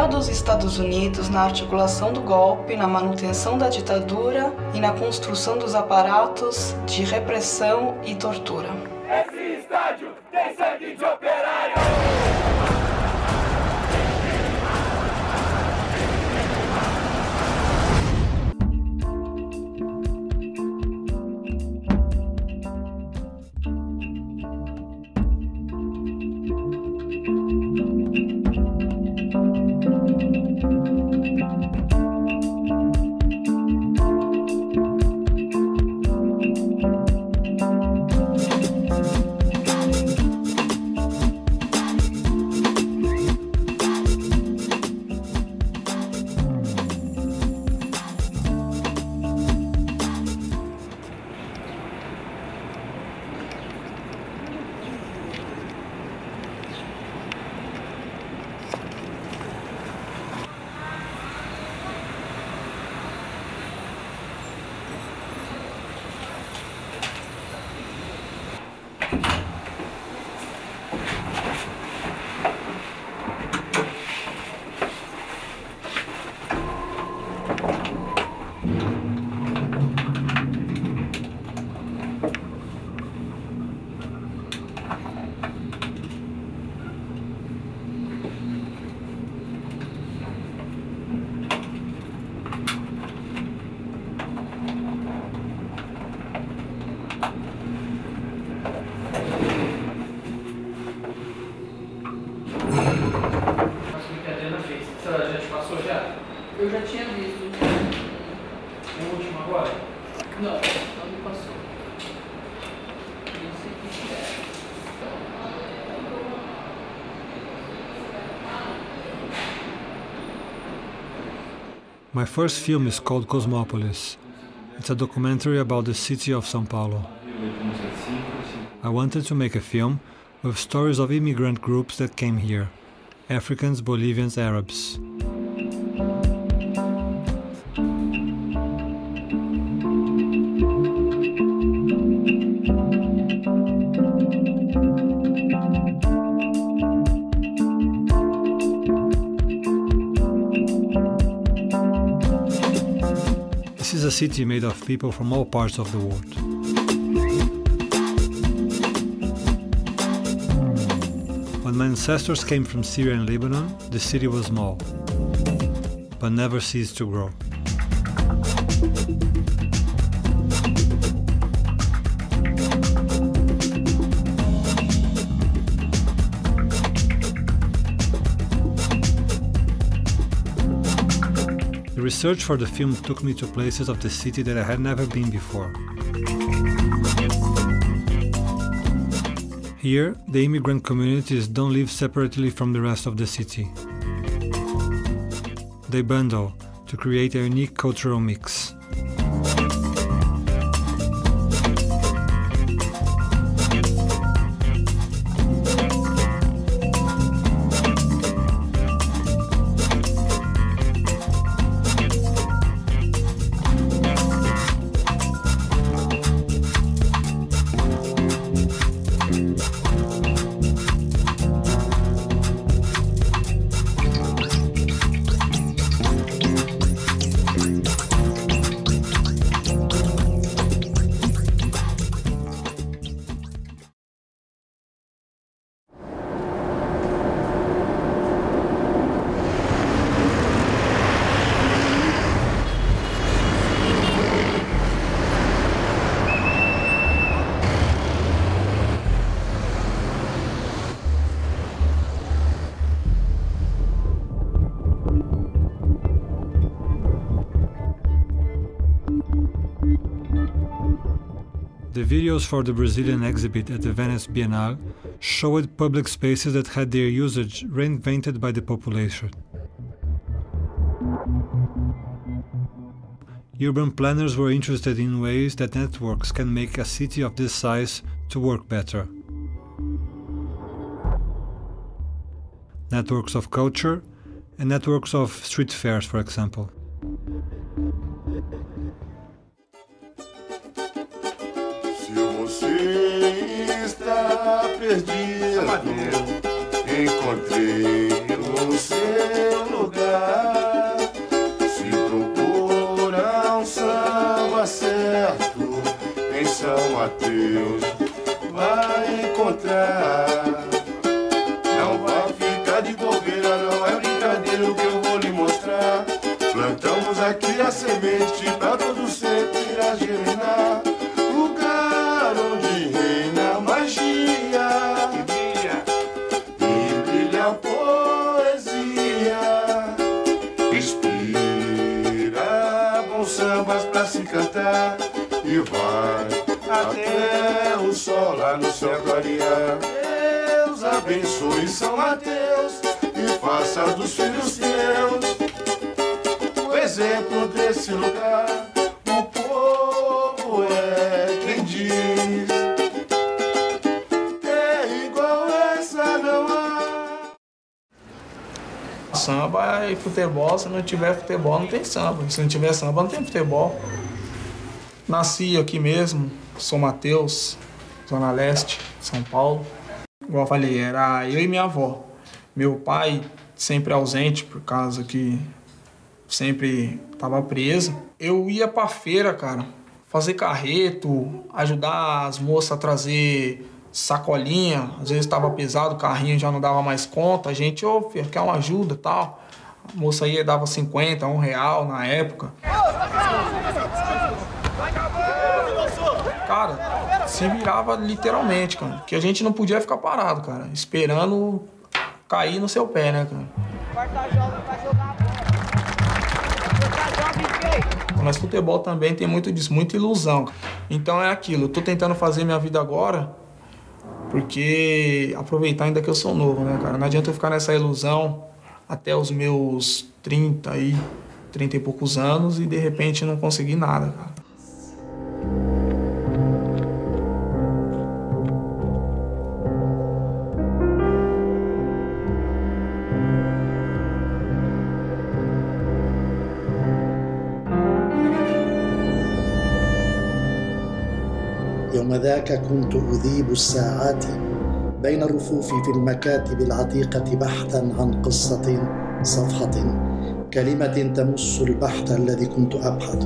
dos Estados Unidos na articulação do golpe, na manutenção da ditadura e na construção dos aparatos de repressão e tortura. Esse estádio tem sangue de operário! Eu já tinha visto. O último agora? Não, não me passou. Não sei o que é. My first film is called Cosmopolis. It's a documentary about the city of São Paulo. I wanted to make a film with stories of immigrant groups that came here: Africans, Bolivians, Arabs. This is a city made of people from all parts of the world. When my ancestors came from Syria and Lebanon, the city was small, but never ceased to grow. The research for the film took me to places of the city that I had never been before. Here, the immigrant communities don't live separately from the rest of the city. They bundle to create a unique cultural mix. The videos for the Brazilian exhibit at the Venice Biennale showed public spaces that had their usage reinvented by the population. Urban planners were interested in ways that networks can make a city of this size to work better. Networks of culture and networks of street fairs, for example. Se você está perdido encontrei o seu lugar. Se procura um samba certo em São Mateus, vai encontrar. Não vai ficar de bobeira, não é brincadeira o que eu vou lhe mostrar. Plantamos aqui a semente pra todo sempre irá germinar. Lugar onde reina a magia e brilha a poesia. Inspira bons sambas pra se cantar e vai até o sol lá no céu clarear. Deus abençoe São Mateus e faça dos filhos teus o exemplo desse lugar. O povo é quem diz, é igual essa não há. Samba e futebol, se não tiver futebol não tem samba, se não tiver samba não tem futebol. Nasci aqui mesmo, São Mateus, Zona Leste, São Paulo. Igual eu falei, era eu e minha avó. Meu pai sempre ausente, por causa que sempre estava preso. Eu ia pra feira, cara, fazer carreto, ajudar as moças a trazer sacolinha. Às vezes estava pesado, o carrinho já não dava mais conta. A gente, filho, quer uma ajuda e tal. A moça aí dava 50, R$1 na época. Cara, se virava literalmente, cara. Que a gente não podia ficar parado, cara. Esperando cair no seu pé, né, cara? Mas futebol também tem muito disso, muita ilusão. Então é aquilo, eu tô tentando fazer minha vida agora, porque aproveitar ainda que eu sou novo, né, cara? Não adianta eu ficar nessa ilusão até os meus 30 e poucos anos e de repente não conseguir nada, cara. يوم ذاك كنت أذيب الساعات بين الرفوف في المكاتب العتيقة بحثا عن قصة، صفحة، كلمة تمس البحث الذي كنت أبحث.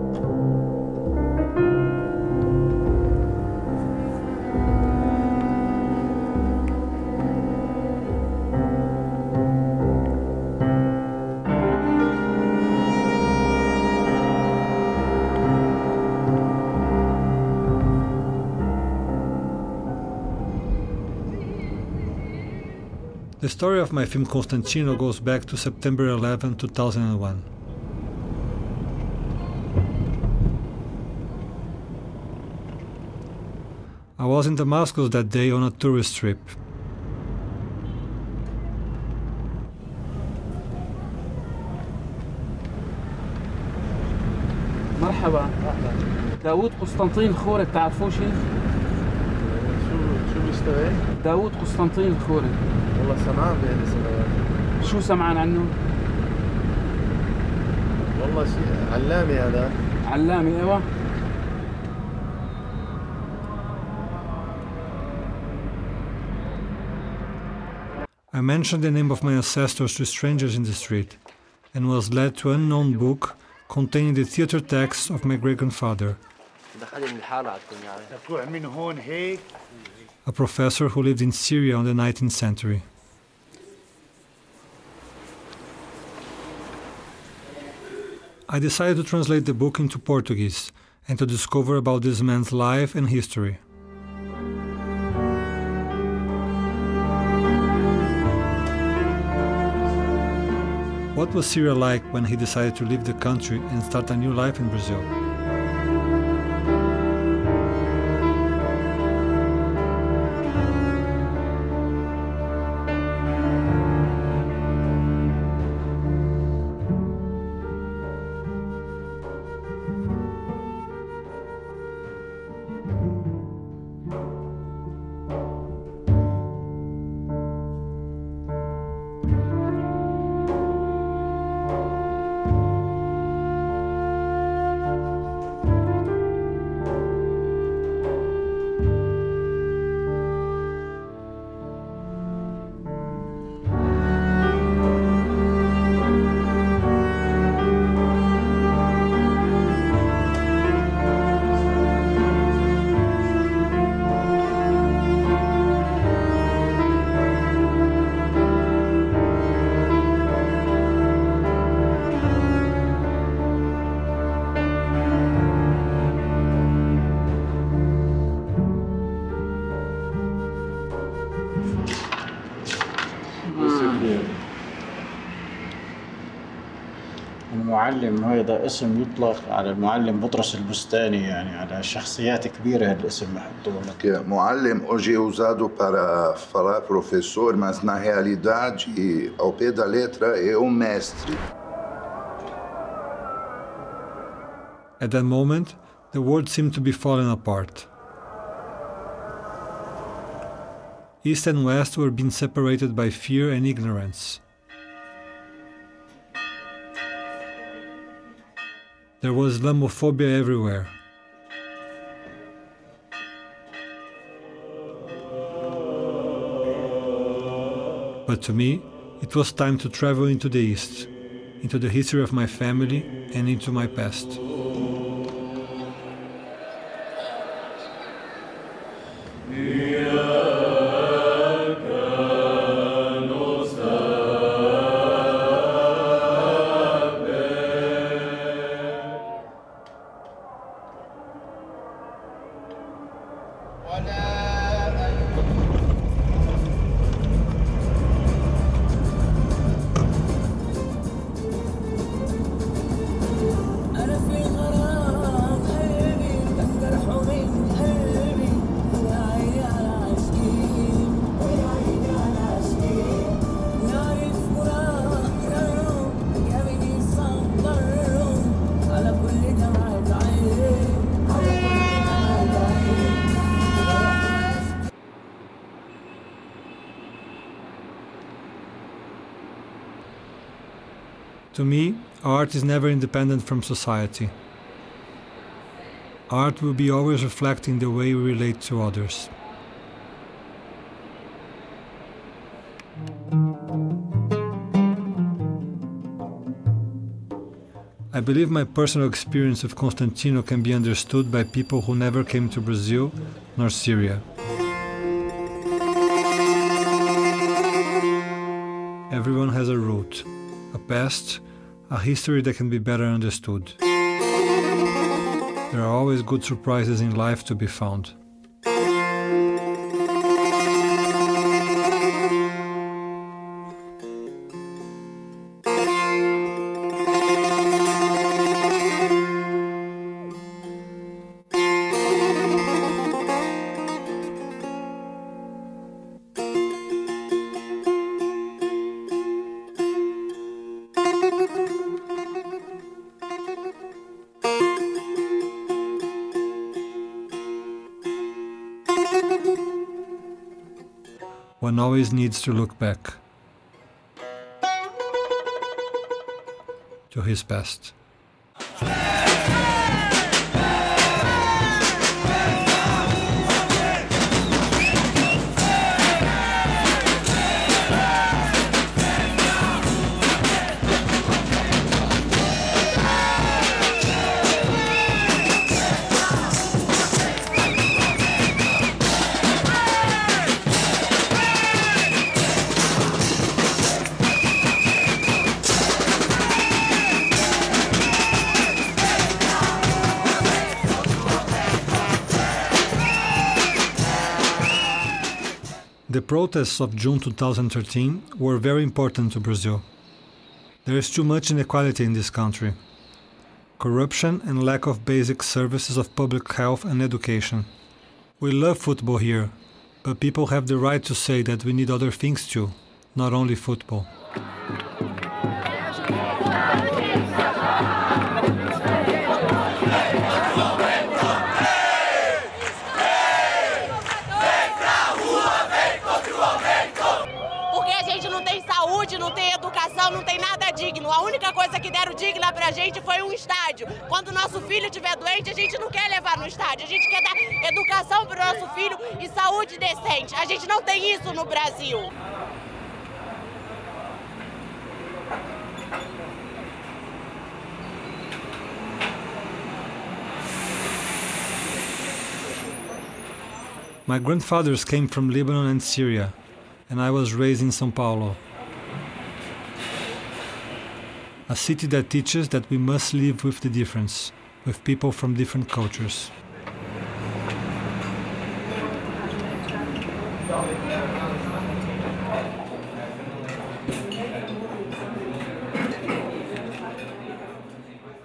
The story of my film Constantino goes back to September 11, 2001. I was in Damascus that day on a tourist trip. مرحبا. داوود قسطنطين الخوري بتعرفوه شيء؟ شو بيشتغل؟ داوود قسطنطين الخوري. والله سمعان بهذه السنوات. شو سمعان عنه؟ والله شيء علامي هذا. علامي ايوه. I mentioned the name of my ancestors to strangers in the street and was led to an unknown book containing the theater texts of my great-grandfather, a professor who lived in Syria in the 19th century. I decided to translate the book into Portuguese and to discover about this man's life and history. What was Syria like when he decided to leave the country and start a new life in Brazil? معلم هذا اسم يطلق على المعلم بطرس البستاني يعني على شخصيات كبيرة هالاسم محطوط. Muallim hoje é usado para falar professor, mas na realidade, ao pé da letra, é um mestre. At that moment, the world seemed to be falling apart. East and West were being separated by fear and ignorance. There was Islamophobia everywhere. But to me, it was time to travel into the East, into the history of my family and into my past. To me, art is never independent from society. Art will be always reflecting the way we relate to others. I believe my personal experience of Constantino can be understood by people who never came to Brazil nor Syria. Everyone has a root, a past, a history that can be better understood. There are always good surprises in life to be found. One always needs to look back to his past. The protests of June 2013 were very important to Brazil. There is too much inequality in this country. Corruption and lack of basic services of public health and education. We love football here, but people have the right to say that we need other things too, not only football. Não tem educação, não tem nada digno. A única coisa que deram digna pra gente foi um estádio. Quando o nosso filho estiver doente, a gente não quer levar no estádio. A gente quer dar educação pro nosso filho e saúde decente. A gente não tem isso no Brasil. My grandfathers came from Lebanon and Syria, and I was raised in São Paulo. A city that teaches that we must live with the difference, with people from different cultures.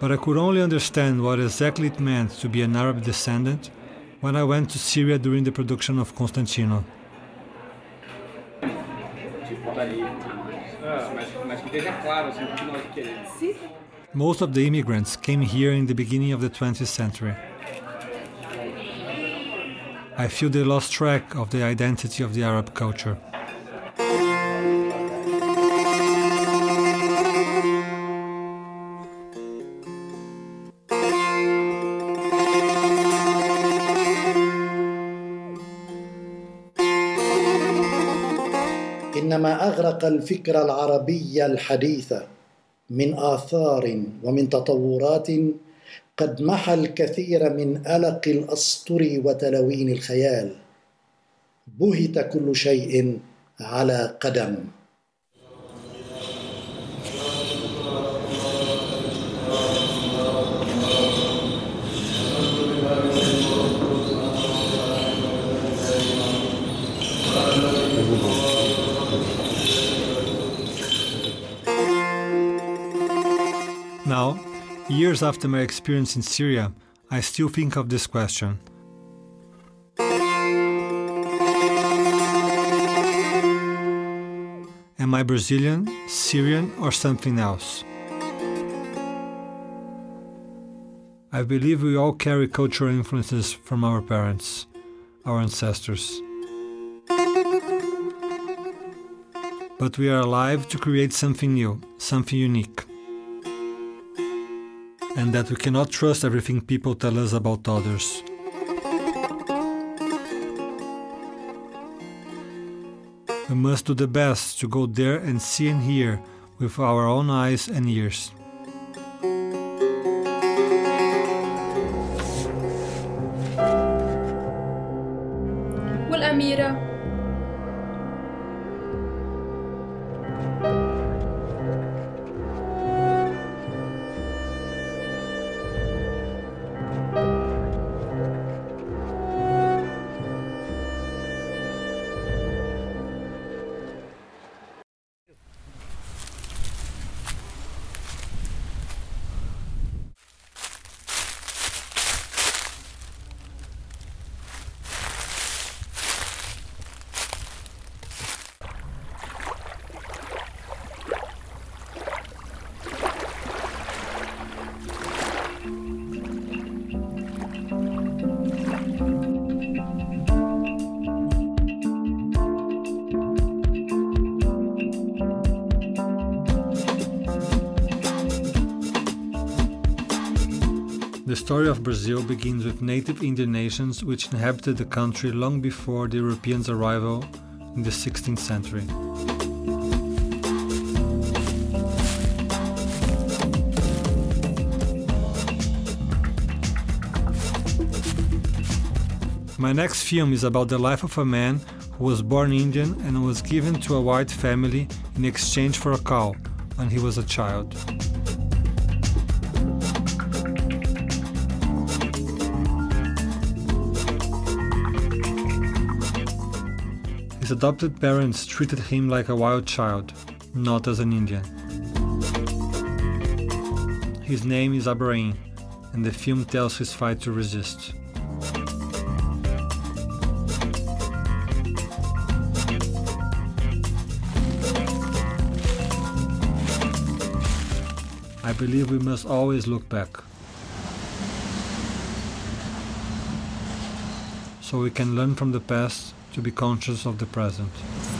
But I could only understand what exactly it meant to be an Arab descendant when I went to Syria during the production of Constantino. Most of the immigrants came here in the beginning of the 20th century. I feel they lost track of the identity of the Arab culture. إنما أغرق الفكر العربي الحديث من آثار ومن تطورات قد محى الكثير من ألق الأسطر وتلوين الخيال. بهت كل شيء على قدم. Now, years after my experience in Syria, I still think of this question. Am I Brazilian, Syrian, or something else? I believe we all carry cultural influences from our parents, our ancestors. But we are alive to create something new, something unique. And that we cannot trust everything people tell us about others. We must do the best to go there and see and hear with our own eyes and ears. والأميرة The story of Brazil begins with native Indian nations which inhabited the country long before the Europeans' arrival in the 16th century. My next film is about the life of a man who was born Indian and was given to a white family in exchange for a cow when he was a child. His adopted parents treated him like a wild child, not as an Indian. His name is Abraim, and the film tells his fight to resist. I believe we must always look back, so we can learn from the past to be conscious of the present.